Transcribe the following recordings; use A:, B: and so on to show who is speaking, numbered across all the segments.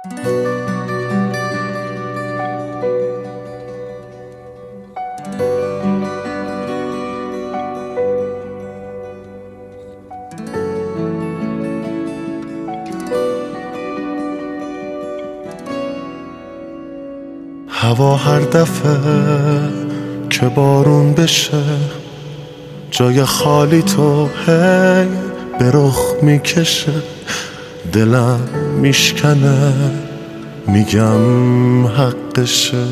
A: هوا هر دفعه که بارون بشه جای خالی تو هی به رخ میکشه، دلم میشکنه میگم حقشه.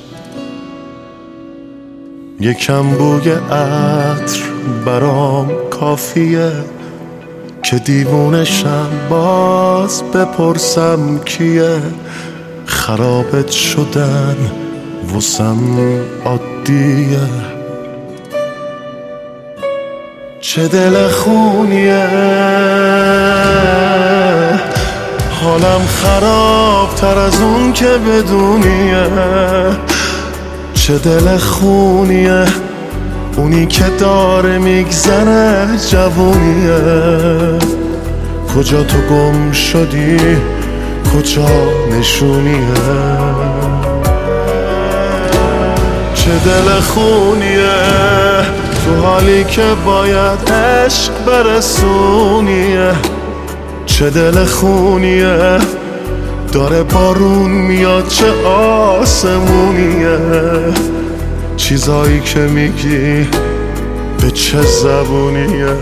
A: یکم بوی عطر برام کافیه که دیوونشم باز بپرسم کیه. خرابت شدن واسم عادیه، چه دل خونیه. حالم خراب تر از اون که بدونیه، چه دل خونیه. اونی که داره میگذره جوونیه. کجا تو گم شدی، کجا نشونیه. چه دل خونیه تو حالی که باید عشق برسونیه. چه دل خونیه داره بارون میاد، چه آسمونیه. چیزایی که میگی به چه زبونیه.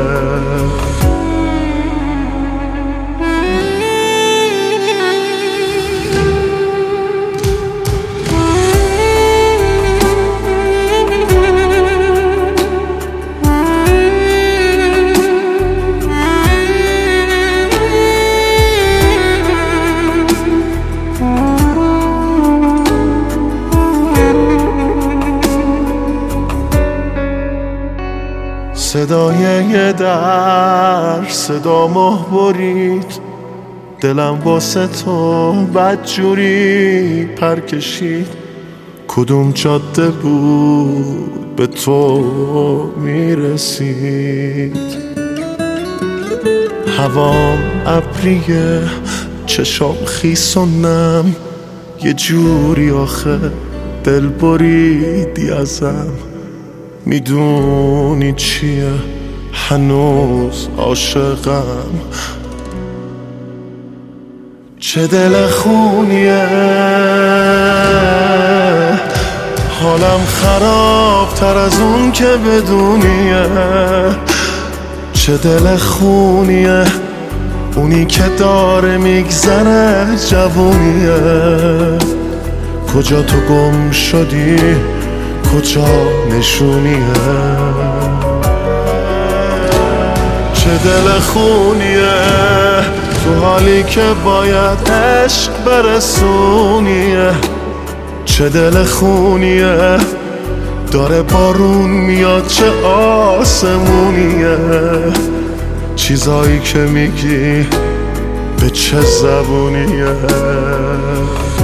A: صدای یه در صدا مه برید، دلم واسه تو بدجوری پر کشید. کدوم جاده بود به تو میرسید. هوام ابریه چشام خیس و نم، یه جوری آخه دل بریدی ازم. میدونی چیه هنوز عاشقم. چه دل خونیه حالم خراب تر از اون که بدونیه. چه دل خونیه اونی که داره میگذره جوونیه. کجا تو گم شدی، کجا نشونیه. چه دل خونیه تو حالی که باید عشق برسونیه. چه دل خونیه داره بارون میاد، چه آسمونیه. چیزایی که میگی به چه زبونیه.